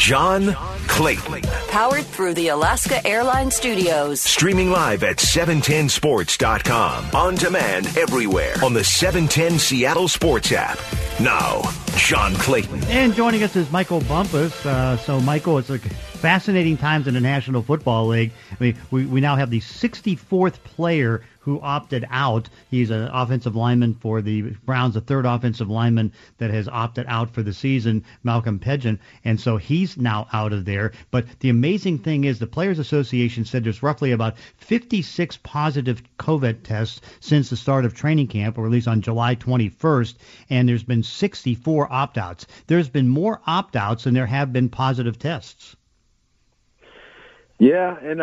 John Clayton. Powered through the Alaska Airlines Studios. Streaming live at 710sports.com. On demand everywhere on the 710 Seattle Sports app. Now, John Clayton. And joining us is Michael Bumpus. So, Michael, it's like fascinating times in the National Football League. I mean, we now have the 64th player who opted out. He's an offensive lineman for the Browns, the third offensive lineman that has opted out for the season, Malcolm Pidgeon. And so he's now out of there. But the amazing thing is the Players Association said there's roughly about 56 positive COVID tests since the start of training camp, or at least on July 21st, and there's been 64 opt-outs. There's been more opt-outs than there have been positive tests. Yeah, and,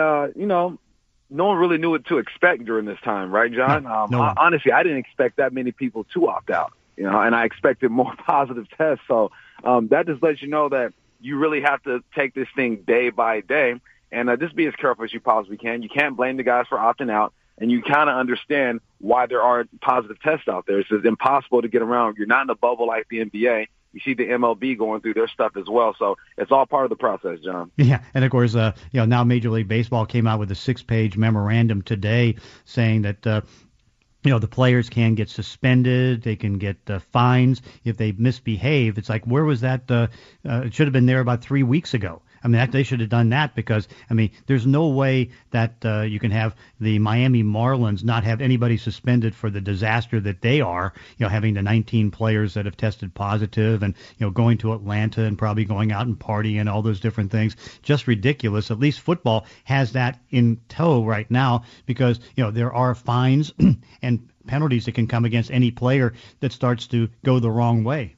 no one really knew what to expect during this time, right, John? Honestly, I didn't expect that many people to opt out, and I expected more positive tests. So that just lets you know that you really have to take this thing day by day and just be as careful as you possibly can. You can't blame the guys for opting out, and you kind of understand why there aren't positive tests out there. It's just impossible to get around. You're not in a bubble like the NBA. You see the MLB going through their stuff as well. So it's all part of the process, John. Yeah, and of course, now Major League Baseball came out with a 6-page memorandum today saying that, the players can get suspended. They can get fines if they misbehave. It's like, where was that? It should have been there about 3 weeks ago. I mean, they should have done that because, there's no way that you can have the Miami Marlins not have anybody suspended for the disaster that they are, having the 19 players that have tested positive and, going to Atlanta and probably going out and partying and all those different things. Just ridiculous. At least football has that in tow right now because, there are fines and penalties that can come against any player that starts to go the wrong way.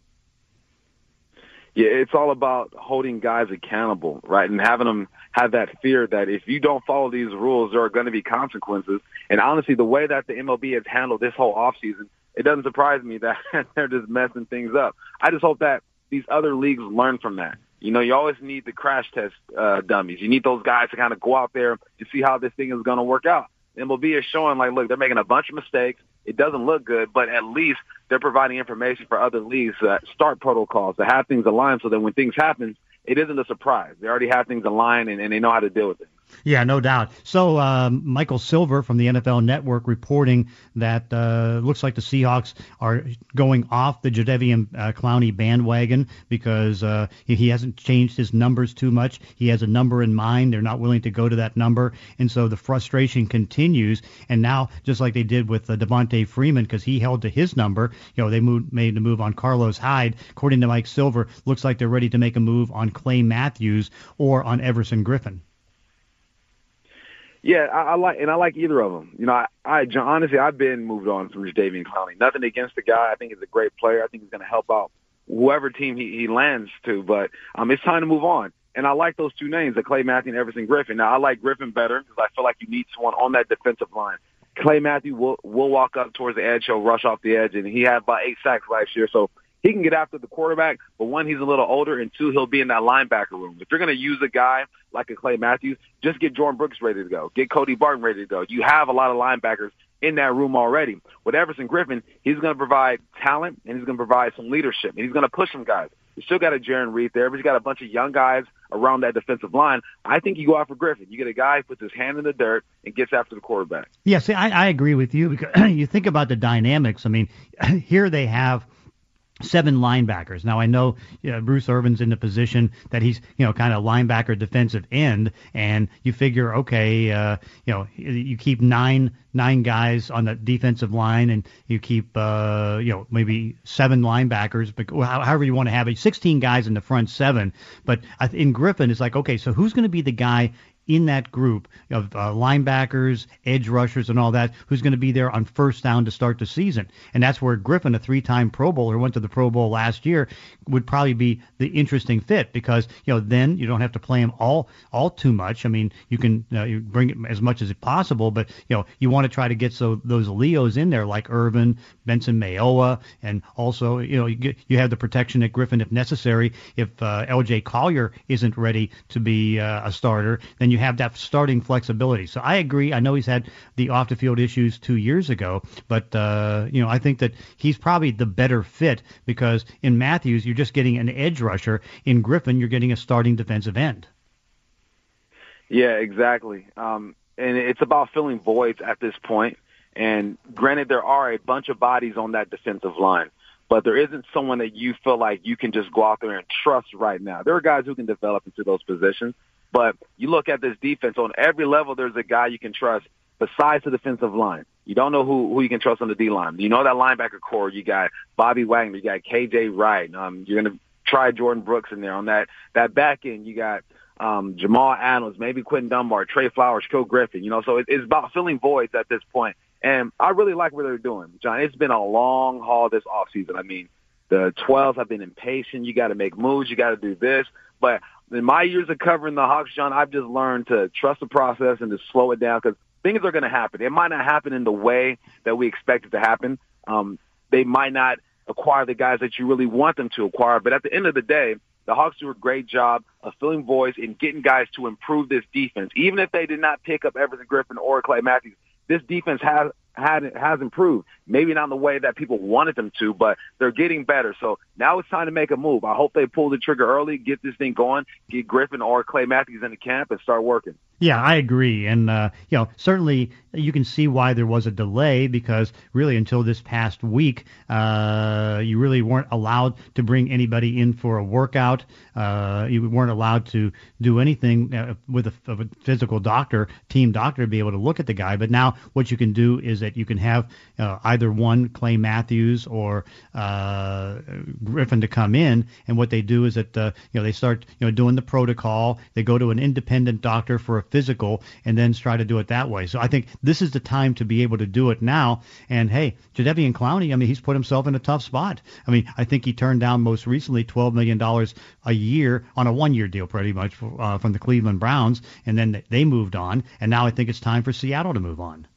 Yeah, it's all about holding guys accountable, right, and having them have that fear that if you don't follow these rules, there are going to be consequences. And honestly, the way that the MLB has handled this whole offseason, it doesn't surprise me that they're just messing things up. I just hope that these other leagues learn from that. You always need the crash test dummies. You need those guys to kind of go out there and see how this thing is going to work out. The MLB is showing, look, they're making a bunch of mistakes. It doesn't look good, but at least they're providing information for other leagues that start protocols, to have things aligned so that when things happen, it isn't a surprise. They already have things aligned, and they know how to deal with it. Yeah, no doubt. So Michael Silver from the NFL Network reporting that looks like the Seahawks are going off the Jadeveon Clowney bandwagon because he hasn't changed his numbers too much. He has a number in mind. They're not willing to go to that number. And so the frustration continues. And now, just like they did with Devontae Freeman, because he held to his number, they made the move on Carlos Hyde. According to Mike Silver, looks like they're ready to make a move on Clay Matthews or on Everson Griffin. Yeah, I like either of them. Honestly, I've been moved on from Jadeveon Clowney. Nothing against the guy. I think he's a great player. I think he's going to help out whoever team he lands to. But it's time to move on. And I like those two names, the Clay Matthews and Everson Griffin. Now, I like Griffin better because I feel like you need someone on that defensive line. Clay Matthews will walk up towards the edge. He'll rush off the edge, and he had about 8 sacks last year. So he can get after the quarterback, but one, he's a little older, and two, he'll be in that linebacker room. If you're going to use a guy like a Clay Matthews, just get Jordan Brooks ready to go. Get Cody Barton ready to go. You have a lot of linebackers in that room already. With Everson Griffin, he's going to provide talent, and he's going to provide some leadership, and he's going to push some guys. You still got a Jaron Reed there, but you got a bunch of young guys around that defensive line. I think you go out for Griffin. You get a guy who puts his hand in the dirt and gets after the quarterback. Yeah, see, I agree with you because you think about the dynamics. Here they have 7 linebackers. Now, I know Bruce Irvin's in the position that he's, kind of linebacker defensive end, and you figure, okay, you keep nine guys on the defensive line, and you keep, maybe 7 linebackers, but however you want to have it, 16 guys in the front 7. But in Griffin, it's like, okay, so who's going to be the guy in that group of linebackers, edge rushers, and all that, who's going to be there on first down to start the season? And that's where Griffin, a 3-time Pro Bowler, went to the Pro Bowl last year, would probably be the interesting fit because, then you don't have to play him all too much. You can you bring it as much as possible, but, you want to try to get those Leos in there like Irvin, Benson Mayowa, and also, you have the protection at Griffin if necessary. If L.J. Collier isn't ready to be a starter, then you have that starting flexibility. So I agree. I know he's had the off-the-field issues 2 years ago, but I think that he's probably the better fit because in Matthews, you're just getting an edge rusher. In Griffin, you're getting a starting defensive end. Yeah, exactly. And it's about filling voids at this point. And granted, there are a bunch of bodies on that defensive line, but there isn't someone that you feel like you can just go out there and trust right now. There are guys who can develop into those positions, but you look at this defense, on every level there's a guy you can trust besides the defensive line. You don't know who you can trust on the D-line. You know that linebacker core, you got Bobby Wagner, you got K.J. Wright. You're going to try Jordan Brooks in there. On that back end, you got Jamal Adams, maybe Quentin Dunbar, Trey Flowers, Shaquille Griffin. So it's about filling voids at this point. And I really like what they're doing, John. It's been a long haul this offseason. I mean, the 12s have been impatient. You got to make moves. You got to do this. But in my years of covering the Hawks, John, I've just learned to trust the process and to slow it down because things are going to happen. It might not happen in the way that we expect it to happen. They might not acquire the guys that you really want them to acquire. But at the end of the day, the Hawks do a great job of filling voids and getting guys to improve this defense. Even if they did not pick up Everson Griffin or Clay Matthews, this defense has improved. Maybe not in the way that people wanted them to, but they're getting better. So now it's time to make a move. I hope they pull the trigger early, get this thing going, get Griffin or Clay Matthews in the camp and start working. Yeah, I agree. And, certainly you can see why there was a delay because really until this past week, you really weren't allowed to bring anybody in for a workout. You weren't allowed to do anything with a physical doctor, team doctor, to be able to look at the guy. But now what you can do is that you can have either one, Clay Matthews or Griffin to come in. And what they do is that, they start, doing the protocol. They go to an independent doctor for a physical and then try to do it that way. So I think this is the time to be able to do it now. And hey, Jadeveon Clowney, he's put himself in a tough spot. I think he turned down most recently $12 million a year on a one-year deal pretty much from the Cleveland Browns. And then they moved on. And now I think it's time for Seattle to move on.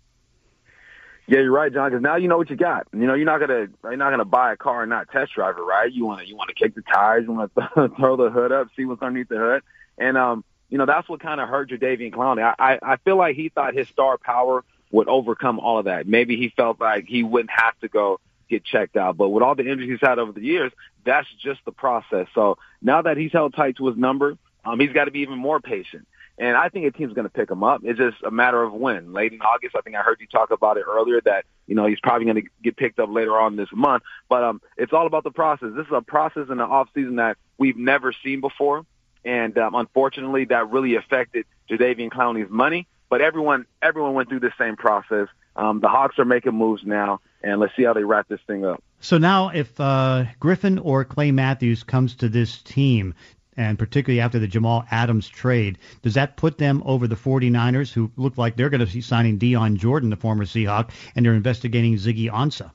Yeah, you're right, John. Because now you know what you got. You're not gonna buy a car and not test drive it, right? You want to kick the tires, you want to throw the hood up, see what's underneath the hood, and that's what kind of hurt Jadeveon Clowney. I feel like he thought his star power would overcome all of that. Maybe he felt like he wouldn't have to go get checked out, but with all the injuries he's had over the years, that's just the process. So now that he's held tight to his number, he's got to be even more patient. And I think a team's going to pick him up. It's just a matter of when. Late in August, I think I heard you talk about it earlier that, he's probably going to get picked up later on this month. But it's all about the process. This is a process in the offseason that we've never seen before. And unfortunately, that really affected Jadeveon Clowney's money. But everyone went through the same process. The Hawks are making moves now, and let's see how they wrap this thing up. So now if Griffin or Clay Matthews comes to this team, and particularly after the Jamal Adams trade, does that put them over the 49ers, who look like they're going to be signing Deion Jordan, the former Seahawk, and they're investigating Ziggy Ansah?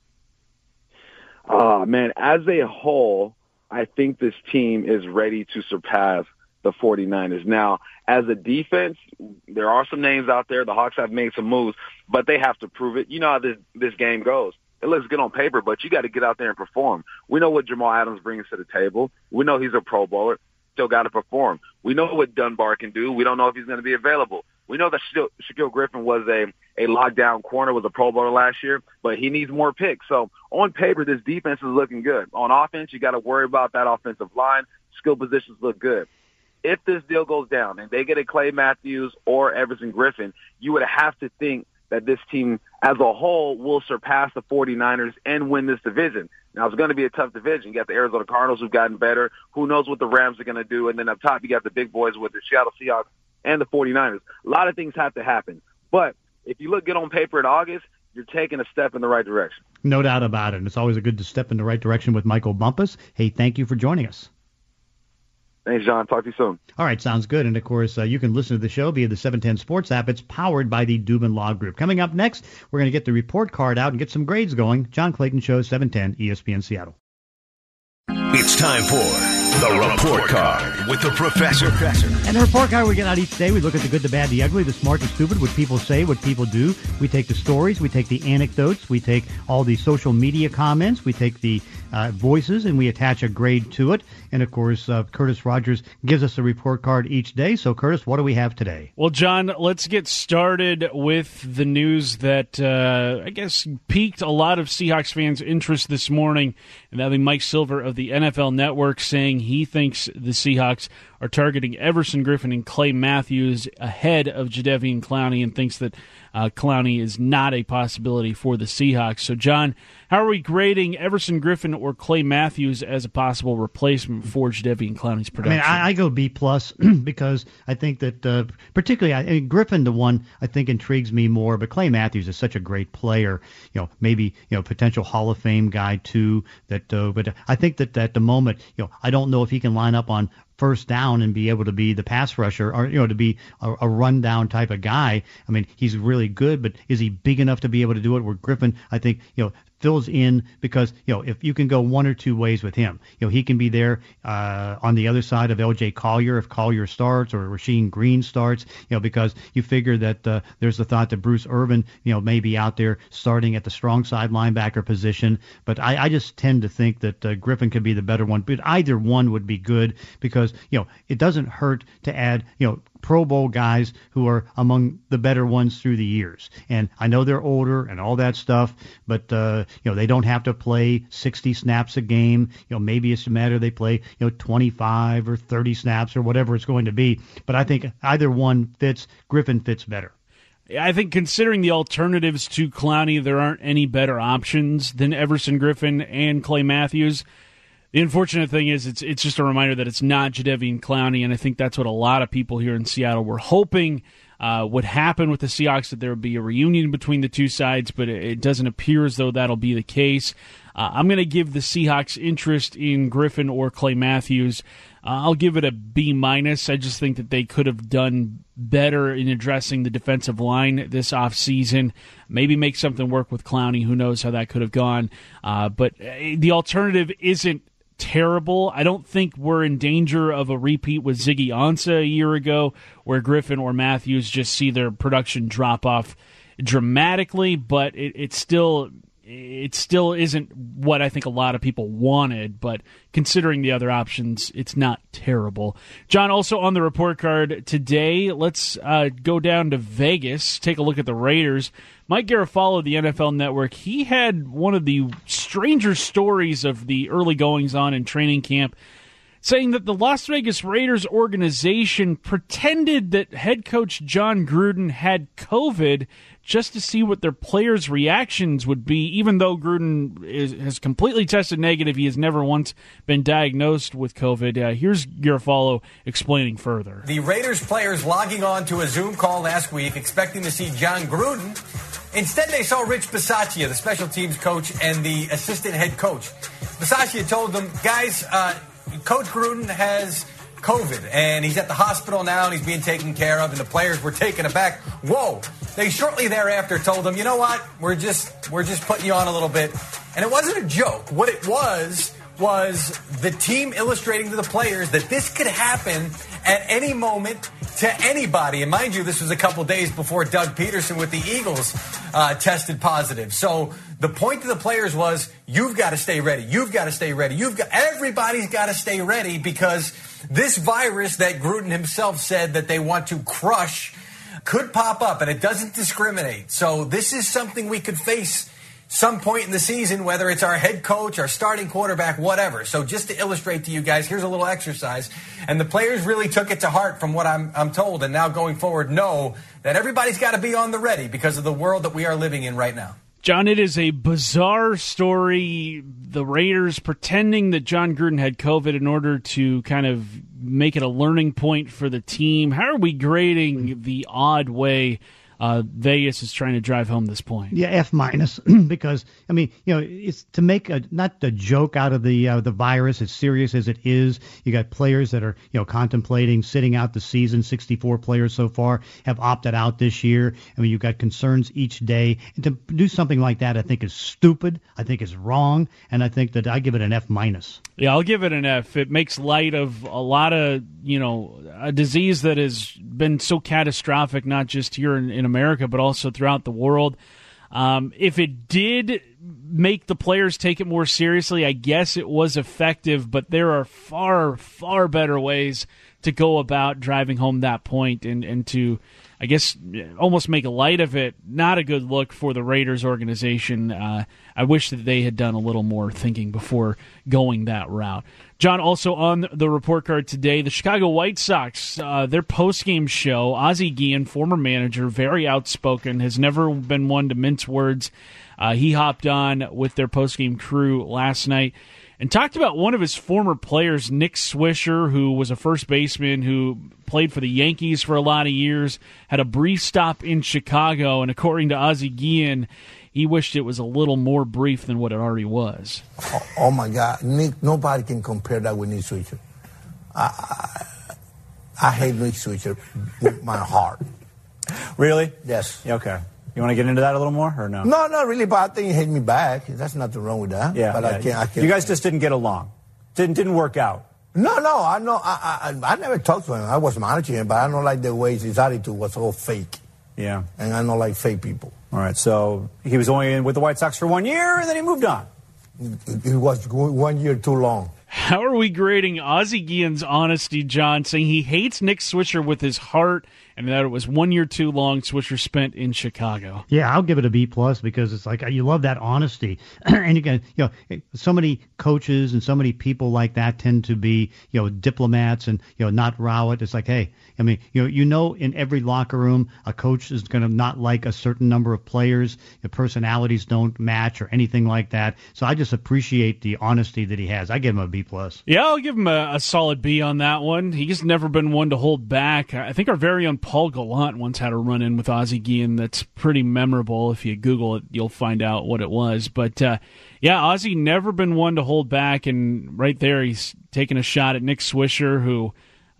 Man, as a whole, I think this team is ready to surpass the 49ers. Now, as a defense, there are some names out there. The Hawks have made some moves, but they have to prove it. You know how this game goes. It looks good on paper, but you got to get out there and perform. We know what Jamal Adams brings to the table. We know he's a Pro Bowler. Still got to perform. We know what Dunbar can do. We don't know if he's going to be available. We know that Shaquille Griffin was a lockdown corner, was a Pro Bowler last year, but he needs more picks. So on paper, this defense is looking good. On offense, you got to worry about that offensive line. Skill positions look good. If this deal goes down and they get a Clay Matthews or Everson Griffin, you would have to think that this team as a whole will surpass the 49ers and win this division. Now, it's going to be a tough division. You got the Arizona Cardinals who've gotten better. Who knows what the Rams are going to do? And then up top, you got the big boys with the Seattle Seahawks and the 49ers. A lot of things have to happen. But if you look good on paper in August, you're taking a step in the right direction. No doubt about it. And it's always a good to step in the right direction with Michael Bumpus. Hey, thank you for joining us. Thanks, John. Talk to you soon. All right, sounds good. And, of course, you can listen to the show via the 710 Sports app. It's powered by the Dubin Law Group. Coming up next, we're going to get the report card out and get some grades going. John Clayton Show, 710 ESPN Seattle. It's time for the Report Card with the Professor. And the report card we get out each day, we look at the good, the bad, the ugly, the smart, the stupid, what people say, what people do. We take the stories, we take the anecdotes, we take all the social media comments, we take the voices, and we attach a grade to it. And, of course, Curtis Rogers gives us a report card each day. So, Curtis, what do we have today? Well, John, let's get started with the news that, I guess, piqued a lot of Seahawks fans' interest this morning, and having Mike Silver of the NFL Network saying he thinks the Seahawks are targeting Everson Griffen and Clay Matthews ahead of Jadeveon Clowney, and thinks that Clowney is not a possibility for the Seahawks. So, John, how are we grading Everson Griffen or Clay Matthews as a possible replacement for Jadeveon Clowney's production? I go B+ because I think that particularly Griffen, the one I think intrigues me more, but Clay Matthews is such a great player. Maybe potential Hall of Fame guy too. But I think that at the moment, I don't know if he can line up on first down and be able to be the pass rusher or, to be a rundown type of guy. I mean, he's really good, but is he big enough to be able to do it? Where Griffen, I think, fills in because, if you can go one or two ways with him, he can be there on the other side of L.J. Collier if Collier starts or Rasheem Green starts, because you figure that there's the thought that Bruce Irvin, may be out there starting at the strong side linebacker position. But I just tend to think that Griffen could be the better one. But either one would be good because, it doesn't hurt to add, Pro Bowl guys who are among the better ones through the years. And I know they're older and all that stuff, but, they don't have to play 60 snaps a game. Maybe it's a matter they play, 25 or 30 snaps or whatever it's going to be. But I think either one fits. Griffen fits better. I think considering the alternatives to Clowney, there aren't any better options than Everson Griffen and Clay Matthews. The unfortunate thing is it's just a reminder that it's not Jadeveon Clowney, and I think that's what a lot of people here in Seattle were hoping would happen with the Seahawks, that there would be a reunion between the two sides, but it doesn't appear as though that'll be the case. I'm going to give the Seahawks interest in Griffen or Clay Matthews. I'll give it a B-. I just think that they could have done better in addressing the defensive line this offseason. Maybe make something work with Clowney. Who knows how that could have gone. But the alternative isn't terrible. I don't think we're in danger of a repeat with Ziggy Ansah a year ago, where Griffen or Matthews just see their production drop off dramatically, but it still isn't what I think a lot of people wanted, but considering the other options, it's not terrible. John, also on the report card today, let's go down to Vegas, take a look at the Raiders. Mike Garafolo of the NFL Network, he had one of the stranger stories of the early goings-on in training camp, saying that the Las Vegas Raiders organization pretended that head coach John Gruden had COVID just to see what their players' reactions would be, even though Gruden has completely tested negative. He has never once been diagnosed with COVID. Here's Garafolo explaining further. The Raiders players logging on to a Zoom call last week, expecting to see John Gruden. Instead, they saw Rich Bisaccia, the special teams coach and the assistant head coach. Bisaccia told them, guys, Coach Gruden has COVID, and he's at the hospital now, and he's being taken care of, and the players were taken aback. Whoa. They shortly thereafter told him, you know what, we're just putting you on a little bit. And it wasn't a joke. What it was the team illustrating to the players that this could happen at any moment to anybody. And mind you, this was a couple days before Doug Peterson with the Eagles tested positive. So the point to the players was, you've got to stay ready. You've got to stay ready. Everybody's got to stay ready, because this virus that Gruden himself said that they want to crush could pop up, and it doesn't discriminate. So this is something we could face some point in the season, whether it's our head coach, our starting quarterback, whatever. So just to illustrate to you guys, here's a little exercise. And the players really took it to heart from what I'm told, and now going forward know that everybody's got to be on the ready because of the world that we are living in right now. John, it is a bizarre story. The Raiders pretending that John Gruden had COVID in order to kind of make it a learning point for the team. How are we grading the odd way Vegas is trying to drive home this point? Yeah, F-, because, I mean, it's to make not a joke out of the virus, as serious as it is. You got players that are, contemplating sitting out the season. 64 players so far have opted out this year. I mean, you've got concerns each day. And to do something like that, I think is stupid. I think is wrong. And I think that I give it an F-. Yeah, I'll give it an F. It makes light of a lot of, a disease that has been so catastrophic, not just here in America, but also throughout the world. If it did make the players take it more seriously? I guess it was effective, but there are far, far better ways to go about driving home that point and to, I guess, almost make light of it. Not a good look for the Raiders organization. I wish that they had done a little more thinking before going that route. John, also on the report card today, the Chicago White Sox, their postgame show, Ozzie Guillen, former manager, very outspoken, has never been one to mince words. He hopped on with their postgame crew last night and talked about one of his former players, Nick Swisher, who was a first baseman who played for the Yankees for a lot of years, had a brief stop in Chicago, and according to Ozzie Guillen, he wished it was a little more brief than what it already was. Oh my God. Nick, nobody can compare that with Nick Swisher. I hate Nick Swisher with my heart. Really? Yes. Okay. You want to get into that a little more, or no? No, not really, but I think he hit me back. There's nothing wrong with that. Yeah. But yeah. I can't. You guys just didn't get along. Didn't work out. No, I know. I never talked to him. I was managing him, but I don't like the way his attitude was all fake. Yeah. And I don't like fake people. All right, so he was only in with the White Sox for 1 year, and then he moved on. It was 1 year too long. How are we grading Ozzie Guillen's honesty, John, saying he hates Nick Swisher with his heart and that it was 1 year too long Swisher spent in Chicago? Yeah, I'll give it a B+ because it's like you love that honesty. And you can, so many coaches and so many people like that tend to be, diplomats and, not row it. It's like, hey, I mean, in every locker room, a coach is going to not like a certain number of players. The personalities don't match or anything like that. So I just appreciate the honesty that he has. I give him a B+. Yeah, I'll give him a solid B on that one. He's never been one to hold back. I think our very own Paul Gallant once had a run-in with Ozzie Guillen that's pretty memorable. If you Google it, you'll find out what it was. But, yeah, Ozzie never been one to hold back, and right there he's taking a shot at Nick Swisher, who,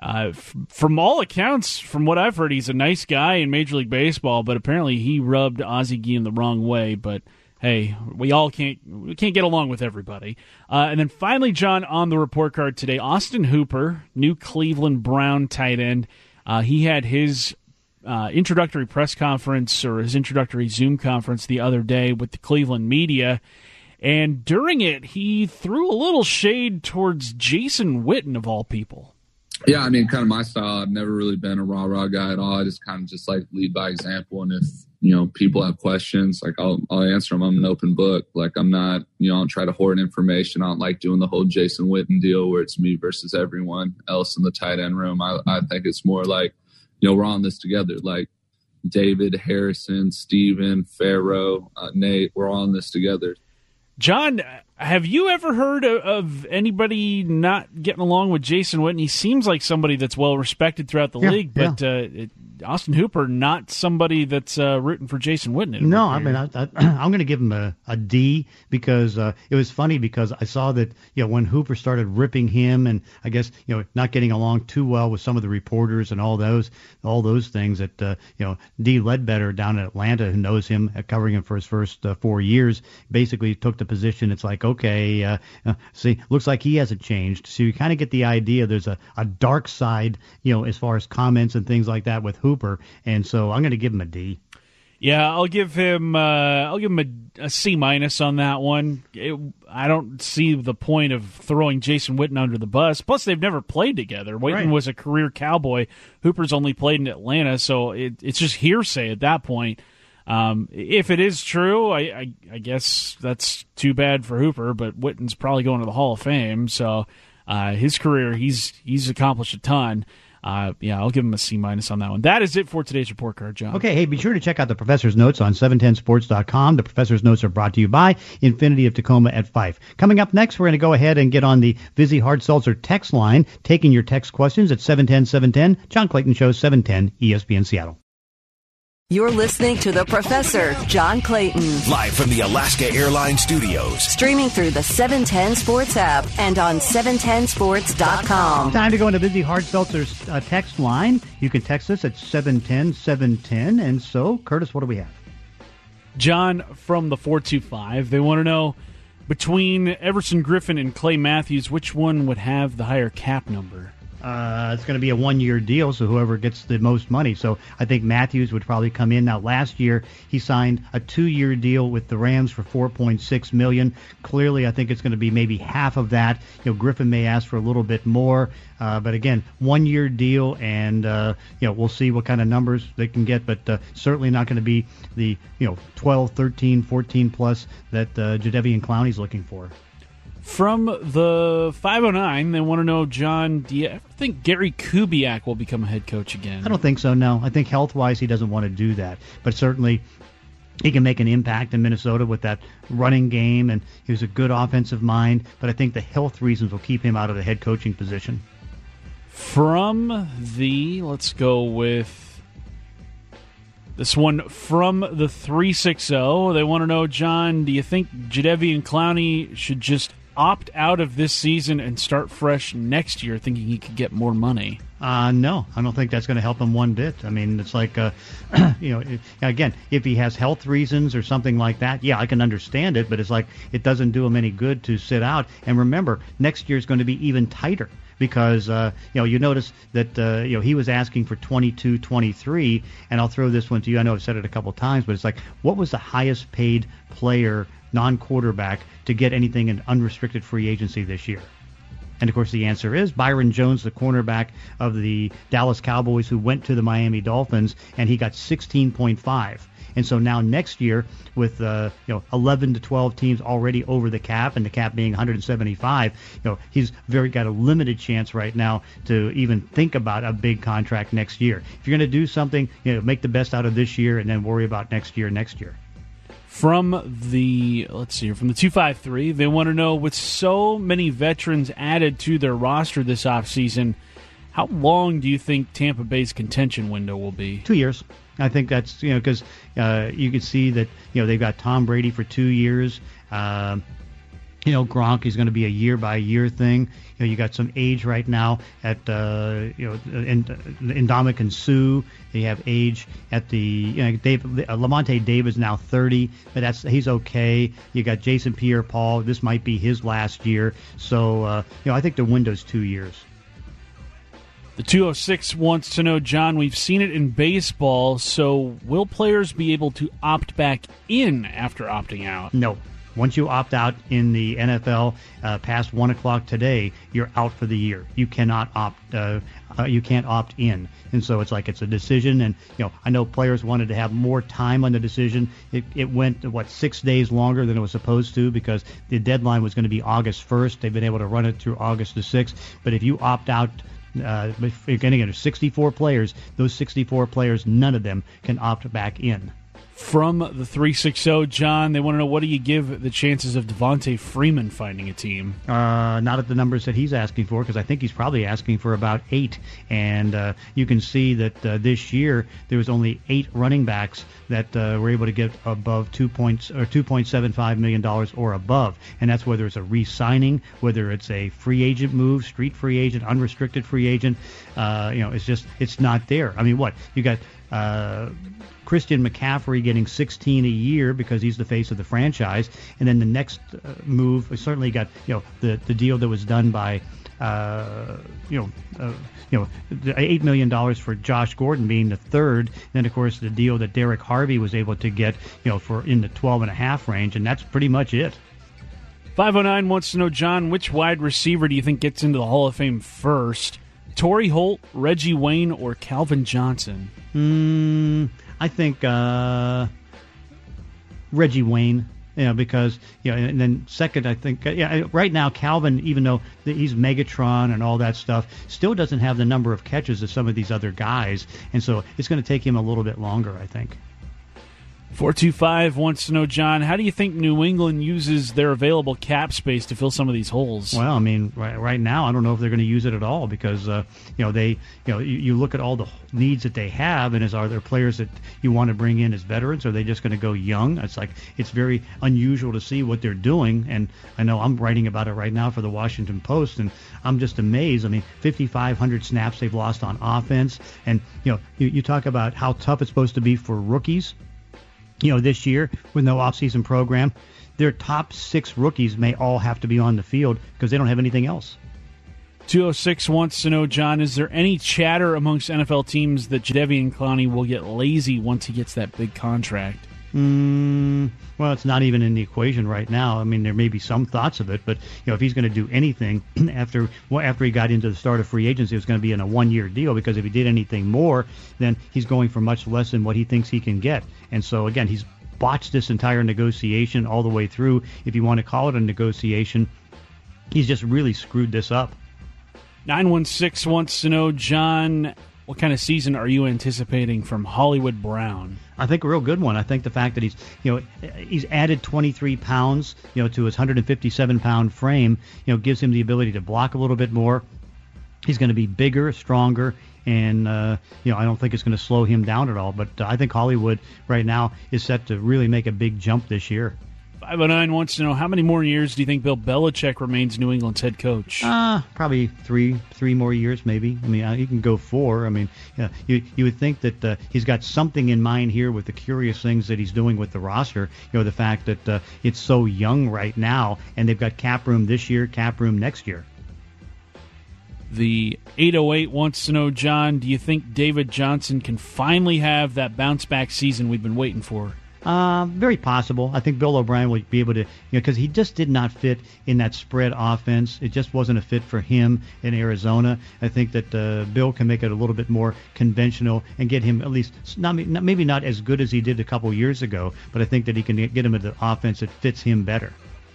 from all accounts, from what I've heard, he's a nice guy in Major League Baseball, but apparently he rubbed Ozzie Guillen the wrong way. But hey, we can't get along with everybody. And then finally, John, on the report card today, Austin Hooper, new Cleveland Brown tight end. He had his introductory press conference or his introductory Zoom conference the other day with the Cleveland media. And during it, he threw a little shade towards Jason Witten, of all people. Yeah, I mean, kind of my style. I've never really been a rah-rah guy at all. I just kind of just like lead by example. And if, people have questions, like I'll answer them. I'm an open book. Like I'm not, I don't try to hoard information. I don't like doing the whole Jason Witten deal where it's me versus everyone else in the tight end room. I think it's more like, we're on this together. Like David, Harrison, Steven, Farrow, Nate, we're all on this together. John, have you ever heard of anybody not getting along with Jason Witten? He seems like somebody that's well respected throughout the league, but Austin Hooper, not somebody that's rooting for Jason Witten. No, I mean, I'm going to give him a D because it was funny because I saw that when Hooper started ripping him and I guess not getting along too well with some of the reporters and all those things that D. Ledbetter down in Atlanta, who knows him, covering him for his first 4 years, basically took the position. It's like, okay, see, looks like he hasn't changed. So you kind of get the idea there's a dark side, as far as comments and things like that with Hooper, and so I'm going to give him a D. Yeah, I'll give him a C- on that one. I don't see the point of throwing Jason Witten under the bus. Plus, they've never played together. Witten was a career Cowboy. Hooper's only played in Atlanta, so it's just hearsay at that point. If it is true, I guess that's too bad for Hooper, but Witten's probably going to the Hall of Fame, so his career, he's accomplished a ton. I'll give him a C- on that one. That is it for today's report card, John. Okay, hey, be sure to check out the Professor's Notes on 710sports.com. The Professor's Notes are brought to you by Infinity of Tacoma at Fife. Coming up next, we're going to go ahead and get on the Vizzy Hard Seltzer text line, taking your text questions at 710-710. John Clayton Show, 710 ESPN Seattle. You're listening to The Professor, John Clayton. Live from the Alaska Airlines Studios. Streaming through the 710 Sports app and on 710sports.com. Time to go into Vizzy Hard Seltzer's text line. You can text us at 710-710. And so, Curtis, what do we have? John from the 425. They want to know, between Everson Griffin and Clay Matthews, which one would have the higher cap number? It's going to be a one-year deal, so whoever gets the most money. So I think Matthews would probably come in. Now, last year he signed a 2-year deal with the Rams for $4.6 million. Clearly, I think it's going to be maybe half of that. Griffin may ask for a little bit more, but again, 1-year deal, and we'll see what kind of numbers they can get. But certainly not going to be the 12, 13, 14 plus that Jadeveon Clowney's looking for. From the 509, they want to know, John, do you ever think Gary Kubiak will become a head coach again? I don't think so, no. I think health-wise he doesn't want to do that. But certainly he can make an impact in Minnesota with that running game, and he was a good offensive mind. But I think the health reasons will keep him out of the head coaching position. Let's go with this one from the 360. They want to know, John, do you think Jadeveon Clowney should just opt out of this season and start fresh next year, thinking he could get more money? No, I don't think that's going to help him one bit. I mean, it's like, again, if he has health reasons or something like that, yeah, I can understand it, but it's like it doesn't do him any good to sit out. And remember, next year is going to be even tighter because, you notice that, he was asking for 22, 23, and I'll throw this one to you. I know I've said it a couple times, but it's like, what was the highest paid player, non-quarterback, to get anything in unrestricted free agency this year? And, of course, the answer is Byron Jones, the cornerback of the Dallas Cowboys who went to the Miami Dolphins, and he got 16.5. And so now next year with 11 to 12 teams already over the cap and the cap being 175, he's got a limited chance right now to even think about a big contract next year. If you're going to do something, make the best out of this year and then worry about next year. From the 253, they want to know, with so many veterans added to their roster this offseason, how long do you think Tampa Bay's contention window will be? 2 years. I think that's, because you can see that, they've got Tom Brady for 2 years. Gronk is going to be a year-by-year thing. You got some age right now at, Ndamukong Suh. You have age at the, Lavonte David's now 30, but he's okay. You got Jason Pierre-Paul. This might be his last year. So, I think the window's 2 years. The 206 wants to know, John, we've seen it in baseball, so will players be able to opt back in after opting out? No. Once you opt out in the NFL past 1 o'clock today, you're out for the year. You cannot you can't opt in. And so it's a decision. And, I know players wanted to have more time on the decision. It went, 6 days longer than it was supposed to because the deadline was going to be August 1st. They've been able to run it through August the 6th. But if you opt out, there's 64 players. Those 64 players, none of them can opt back in. From the 360, John, they want to know, what do you give the chances of Devontae Freeman finding a team? Not at the numbers that he's asking for, because I think he's probably asking for about 8. And you can see that this year there was only 8 running backs that were able to get above $2.75 million or above. And that's whether it's a re-signing, whether it's a free agent move, street free agent, unrestricted free agent. It's not there. I mean, what? You got Christian McCaffrey getting $16 a year because he's the face of the franchise, and then the next move, we certainly got the deal that was done by $8 million for Josh Gordon being the third, and then of course the deal that Derek Harvey was able to get for in the 12.5 range, and that's pretty much it. 509 wants to know, John, which wide receiver do you think gets into the Hall of Fame first? Torrey Holt, Reggie Wayne, or Calvin Johnson? I think Reggie Wayne, because, and then second, I think, right now Calvin, even though he's Megatron and all that stuff, still doesn't have the number of catches of some of these other guys, and so it's going to take him a little bit longer, I think. 425 wants to know, John, how do you think New England uses their available cap space to fill some of these holes? Well, I mean, right now, I don't know if they're going to use it at all because, you look at all the needs that they have, and are there players that you want to bring in as veterans, or are they just going to go young? It's very unusual to see what they're doing, and I know I'm writing about it right now for the Washington Post, and I'm just amazed. I mean, 5,500 snaps they've lost on offense, and, you talk about how tough it's supposed to be for rookies. This year with no offseason program, their top 6 rookies may all have to be on the field because they don't have anything else. 206 wants to know, John, is there any chatter amongst NFL teams that Jadeveon Clowney will get lazy once he gets that big contract? Well, it's not even in the equation right now. I mean, there may be some thoughts of it, but if he's going to do anything after he got into the start of free agency, it was going to be in a one-year deal, because if he did anything more, then he's going for much less than what he thinks he can get. And so, again, he's botched this entire negotiation all the way through. If you want to call it a negotiation, he's just really screwed this up. 916 wants to know, John, what kind of season are you anticipating from Hollywood Brown? I think a real good one. I think the fact that he's added 23 pounds, to his 157-pound frame, gives him the ability to block a little bit more. He's going to be bigger, stronger, and I don't think it's going to slow him down at all. But I think Hollywood right now is set to really make a big jump this year. 509 wants to know, how many more years do you think Bill Belichick remains New England's head coach? Probably three more years, maybe. I mean, he can go 4. I mean, you would think that he's got something in mind here with the curious things that he's doing with the roster. The fact that it's so young right now, and they've got cap room this year, cap room next year. The 808 wants to know, John, do you think David Johnson can finally have that bounce-back season we've been waiting for? Very possible. I think Bill O'Brien will be able to, because he just did not fit in that spread offense. It just wasn't a fit for him in Arizona. I think that Bill can make it a little bit more conventional and get him at least, maybe not as good as he did a couple years ago, but I think that he can get him into the offense that fits him better.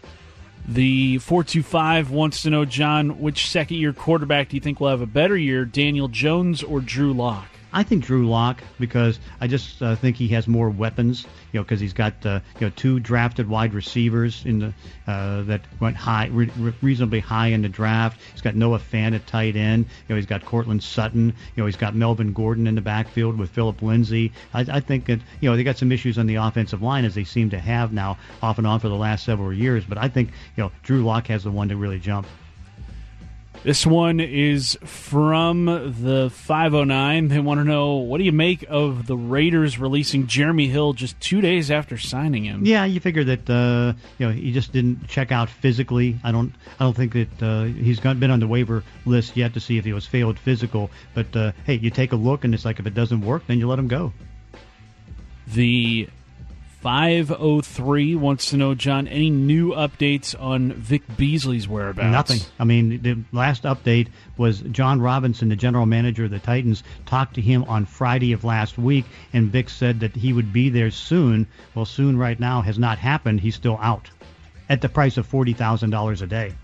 The 425 wants to know, John, which second-year quarterback do you think will have a better year, Daniel Jones or Drew Lock? I think Drew Lock, because I just think he has more weapons, because he's got 2 drafted wide receivers in the that went high, reasonably high in the draft. He's got Noah Fant at tight end. He's got Cortland Sutton. He's got Melvin Gordon in the backfield with Phillip Lindsay. I think that they got some issues on the offensive line, as they seem to have now off and on for the last several years. But I think Drew Lock has the one to really jump. This one is from the 509. They want to know, what do you make of the Raiders releasing Jeremy Hill just 2 days after signing him? Yeah, you figure that he just didn't check out physically. I don't think that he's been on the waiver list yet to see if he was failed physical. But hey, you take a look, and it's like, if it doesn't work, then you let him go. The 503 wants to know, John, any new updates on Vic Beasley's whereabouts? Nothing. I mean, the last update was John Robinson, the general manager of the Titans, talked to him on Friday of last week, and Vic said that he would be there soon. Well, soon right now has not happened. He's still out at the price of $40,000 a day.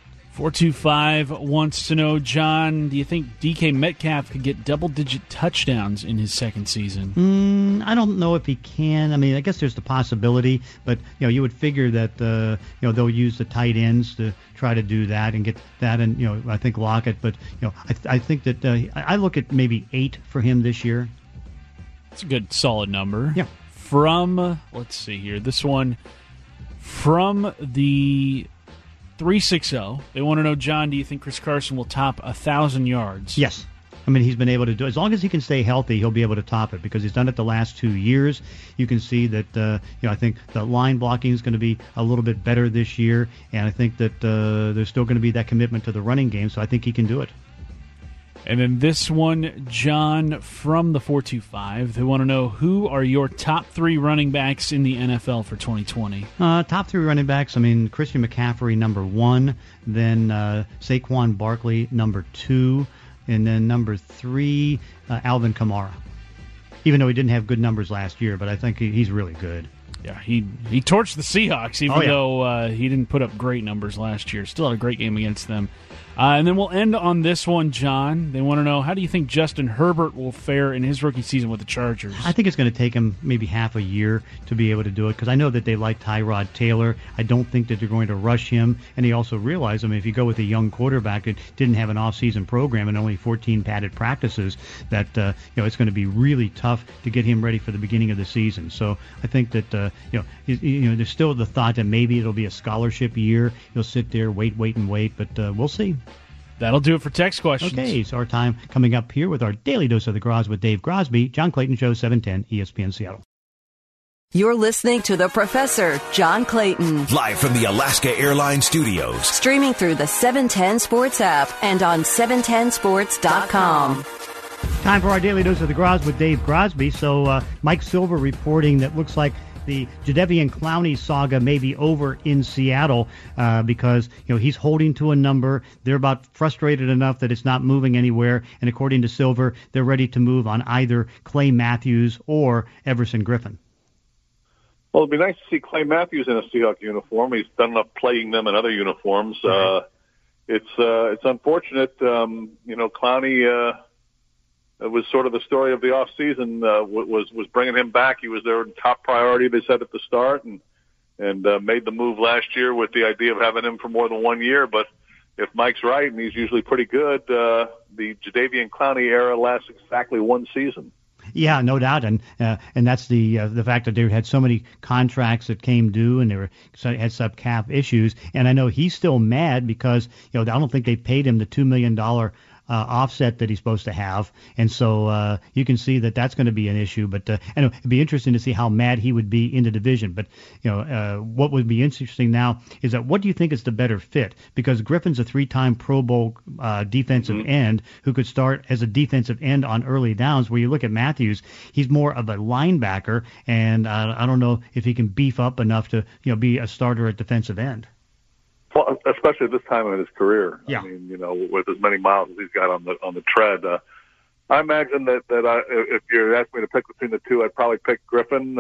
425 wants to know, John, do you think DK Metcalf could get double-digit touchdowns in his second season? I don't know if he can. I mean, I guess there's the possibility, but you would figure that they'll use the tight ends to try to do that and get that, and I think Lockett. But I think that I look at maybe 8 for him this year. That's a good, solid number. Yeah. From, let's see here, this one from the 360. They want to know, John, do you think Chris Carson will top 1,000 yards? Yes. I mean, he's been able to do it. As long as he can stay healthy, he'll be able to top it, because he's done it the last 2 years. You can see that, I think the line blocking is going to be a little bit better this year, and I think that there's still going to be that commitment to the running game, so I think he can do it. And then this one, John, from the 425, they want to know, who are your top 3 running backs in the NFL for 2020? Top 3 running backs, I mean, Christian McCaffrey, number 1, then Saquon Barkley, number 2, and then number 3, Alvin Kamara. Even though he didn't have good numbers last year, but I think he's really good. Yeah, he torched the Seahawks, even though he didn't put up great numbers last year. Still had a great game against them. And then we'll end on this one, John. They want to know, how do you think Justin Herbert will fare in his rookie season with the Chargers? I think it's going to take him maybe half a year to be able to do it, because I know that they like Tyrod Taylor. I don't think that they're going to rush him. And he also realized, I mean, if you go with a young quarterback that didn't have an off-season program and only 14 padded practices, that it's going to be really tough to get him ready for the beginning of the season. So I think that there's still the thought that maybe it'll be a scholarship year. He'll sit there, wait, but we'll see. That'll do it for text questions. Okay, so our time coming up here with our Daily Dose of the Gros with Dave Grosby, John Clayton Show, 710 ESPN Seattle. You're listening to The Professor, John Clayton. Live from the Alaska Airlines Studios. Streaming through the 710 Sports app and on 710sports.com. Time for our daily dose of the Gros with Dave Crosby. So Mike Silver reporting that looks like the Jadeveon Clowney saga may be over in Seattle because he's holding to a number. They're about frustrated enough that it's not moving anywhere. And according to Silver, they're ready to move on either Clay Matthews or Everson Griffin. Well, it'd be nice to see Clay Matthews in a Seahawks uniform. He's done enough playing them in other uniforms. It's unfortunate. Clowney was sort of the story of the off season. Was bringing him back. He was their top priority, they said at the start, and made the move last year with the idea of having him for more than 1 year. But if Mike's right, and he's usually pretty good, the Jadeveon Clowney era lasts exactly one season. Yeah, no doubt, and that's the fact that they had so many contracts that came due, and had sub cap issues. And I know he's still mad because I don't think they paid him the $2 million offset that he's supposed to have, and so you can see that that's going to be an issue. But it'd be interesting to see how mad he would be in the division. But what would be interesting now is that what do you think is the better fit? Because Griffin's a 3-time Pro Bowl defensive end who could start as a defensive end on early downs. Where you look at Matthews, he's more of a linebacker, and I don't know if he can beef up enough to be a starter at defensive end. Well, especially at this time in his career. Yeah. I mean, with as many miles as he's got on the tread. I imagine that if you asked me to pick between the two, I'd probably pick Griffin.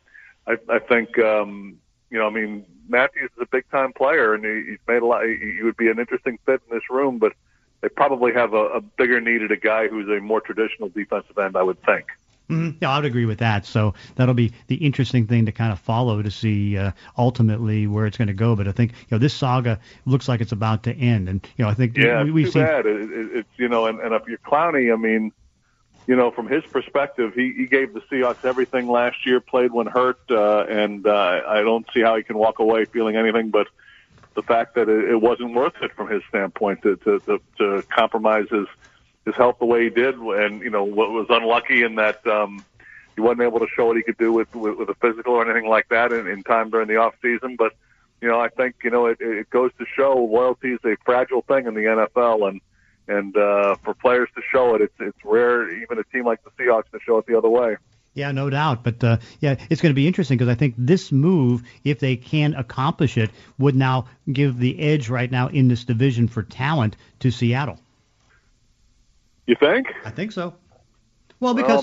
I think, Matthews is a big time player, and he's made a lot. He would be an interesting fit in this room, but they probably have a bigger need at a guy who's a more traditional defensive end, I would think. Mm-hmm. Yeah, I would agree with that. So that'll be the interesting thing to kind of follow to see ultimately where it's going to go. But I think this saga looks like it's about to end, and I think we've seen. Bad. It's and if you're Clowney, from his perspective, he gave the Seahawks everything last year, played when hurt, and I don't see how he can walk away feeling anything but the fact that it wasn't worth it from his standpoint to compromise his health the way he did, and what was unlucky in that he wasn't able to show what he could do with a physical or anything like that in time during the off season. But I think it goes to show loyalty is a fragile thing in the NFL, and for players to show it, it's rare even a team like the Seahawks to show it the other way. Yeah, no doubt. But, it's going to be interesting because I think this move, if they can accomplish it, would now give the edge right now in this division for talent to Seattle. You think? I think so. Well, because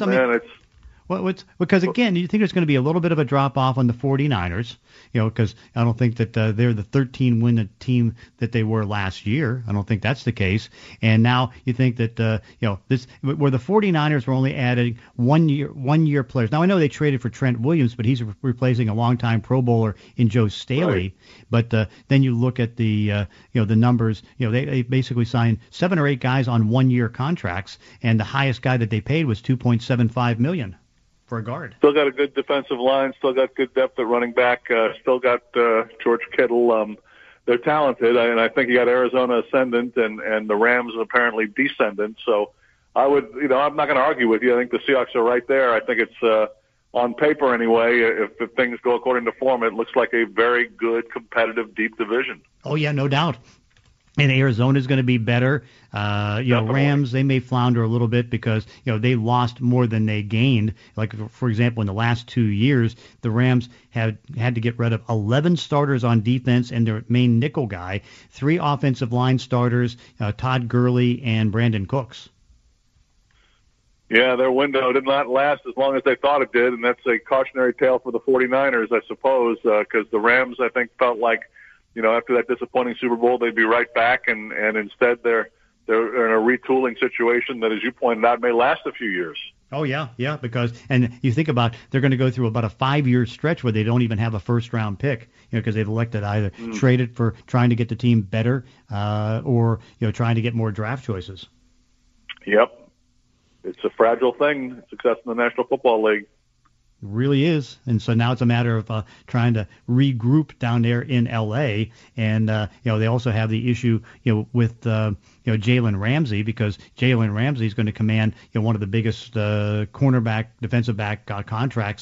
because again, you think there's going to be a little bit of a drop off on the 49ers, because I don't think that they're the 13-win team that they were last year. I don't think that's the case. And now you think that this where the 49ers were only adding one year players. Now I know they traded for Trent Williams, but he's replacing a longtime Pro Bowler in Joe Staley. Right. But then you look at the the numbers. They basically signed 7 or 8 guys on 1-year contracts, and the highest guy that they paid was $2.75 million. For a guard. Still got a good defensive line, still got good depth at running back, still got George Kittle. They're talented, and I think you got Arizona ascendant and the Rams apparently descendant. So I would, I'm not going to argue with you. I think the Seahawks are right there. I think it's on paper anyway. If things go according to form, it looks like a very good, competitive, deep division. Oh yeah, no doubt. And Arizona's going to be better. Rams, they may flounder a little bit because, they lost more than they gained. Like, for example, in the last 2 years, the Rams had to get rid of 11 starters on defense and their main nickel guy, 3 offensive line starters, Todd Gurley and Brandon Cooks. Yeah, their window did not last as long as they thought it did, and that's a cautionary tale for the 49ers, I suppose, because the Rams, I think, felt like, after that disappointing Super Bowl, they'd be right back, and instead they're in a retooling situation that, as you pointed out, may last a few years. Oh, yeah, because and you think about they're going to go through about a 5-year stretch where they don't even have a first-round pick, because they've elected either trade it for trying to get the team better or, trying to get more draft choices. Yep. It's a fragile thing, success in the National Football League. Really is, and so now it's a matter of trying to regroup down there in L.A. And they also have the issue with Jalen Ramsey, because Jalen Ramsey is going to command one of the biggest cornerback defensive back contracts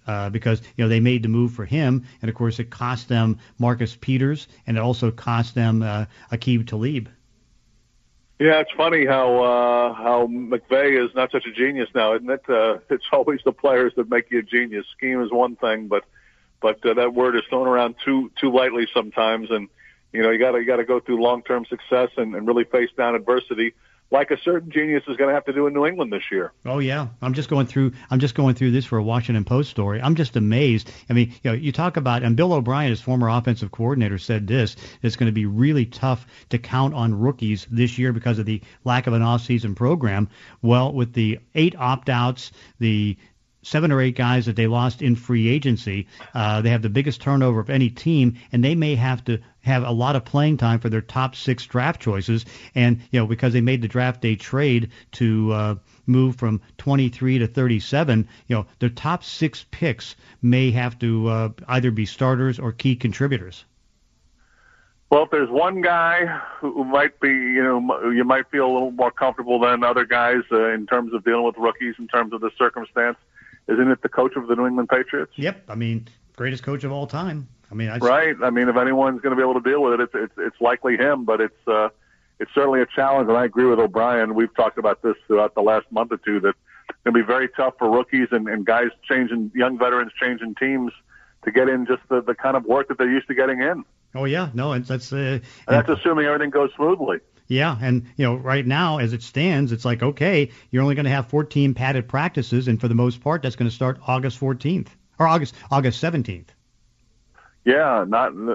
because they made the move for him, and of course it cost them Marcus Peters, and it also cost them Aqib Talib. Yeah, it's funny how McVay is not such a genius now, isn't it? It's always the players that make you a genius. Scheme is one thing, but that word is thrown around too lightly sometimes, and you got to go through long-term success and really face down adversity, like a certain genius is going to have to do in New England this year. Oh yeah, I'm just going through this for a Washington Post story. I'm just amazed. I mean, you talk about, and Bill O'Brien, his former offensive coordinator, said this: it's going to be really tough to count on rookies this year because of the lack of an off-season program. Well, with the 8 opt-outs, the 7 or 8 guys that they lost in free agency, they have the biggest turnover of any team, and they may have to have a lot of playing time for their top 6 draft choices. And because they made the draft day trade to move from 23 to 37, their top 6 picks may have to either be starters or key contributors. Well, if there's one guy who might be, you might feel a little more comfortable than other guys in terms of dealing with rookies, in terms of the circumstance, isn't it the coach of the New England Patriots? Yep. I mean, greatest coach of all time. Right. I mean, if anyone's going to be able to deal with it, it's likely him. But it's certainly a challenge, and I agree with O'Brien. We've talked about this throughout the last month or two, that it's going to be very tough for rookies and guys young veterans changing teams to get in just the kind of work that they're used to getting in. Oh yeah, no, that's assuming everything goes smoothly. Yeah, and right now as it stands, it's like, okay, you're only going to have 14 padded practices, and for the most part, that's going to start August 14th or August 17th. Yeah,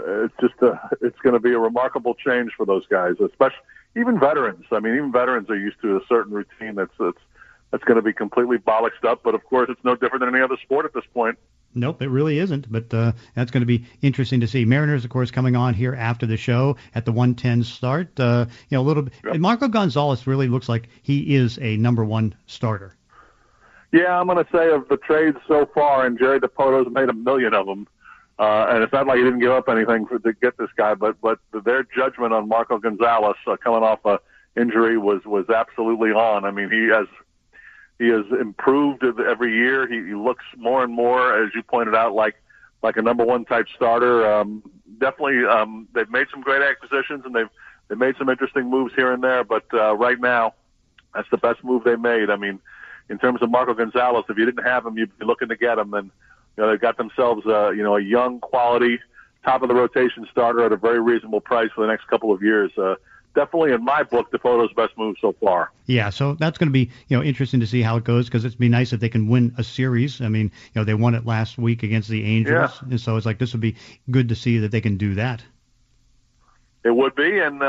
it's going to be a remarkable change for those guys, especially even veterans. I mean, even veterans are used to a certain routine that's going to be completely bollocksed up. But of course, it's no different than any other sport at this point. Nope, it really isn't. But that's going to be interesting to see. Mariners, of course, coming on here after the show at the 1:10 start. A little bit. Yep. Marco Gonzalez really looks like he is a number 1 starter. Yeah, I'm going to say of the trades so far, and Jerry DePoto's made a million of them. And it's not like he didn't give up anything to get this guy, but their judgment on Marco Gonzalez coming off a injury was absolutely on. I mean, he has improved every year. He looks more and more, as you pointed out, like a number 1 type starter. Definitely, they've made some great acquisitions and they've made some interesting moves here and there. But right now, that's the best move they made. I mean, in terms of Marco Gonzalez, if you didn't have him, you'd be looking to get him. And they've got themselves a young, quality, top of the rotation starter at a very reasonable price for the next couple of years. Definitely, in my book, DePoto's best move so far. Yeah, so that's going to be interesting to see how it goes, because it'd be nice if they can win a series. I mean, they won it last week against the Angels, and so it's like this would be good to see that they can do that. It would be, and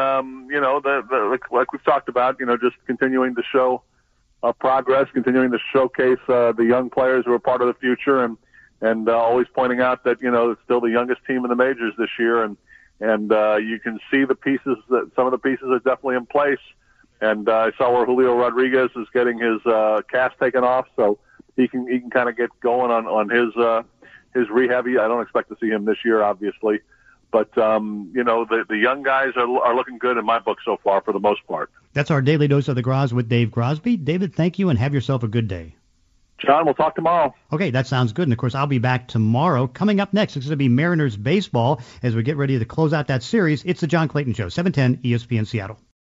like we've talked about, just continuing to show progress, continuing to showcase the young players who are part of the future, and always pointing out that it's still the youngest team in the majors this year, and you can see the pieces that some of the pieces are definitely in place. And I saw where Julio Rodriguez is getting his cast taken off, so he can kind of get going on his rehab. I don't expect to see him this year, obviously, but the young guys are looking good in my book so far for the most part. That's our daily dose of the Gros with Dave Crosby. David, thank you, and have yourself a good day. John, we'll talk tomorrow. Okay, that sounds good. And, of course, I'll be back tomorrow. Coming up next, it's going to be Mariners baseball as we get ready to close out that series. It's the John Clayton Show, 710 ESPN Seattle.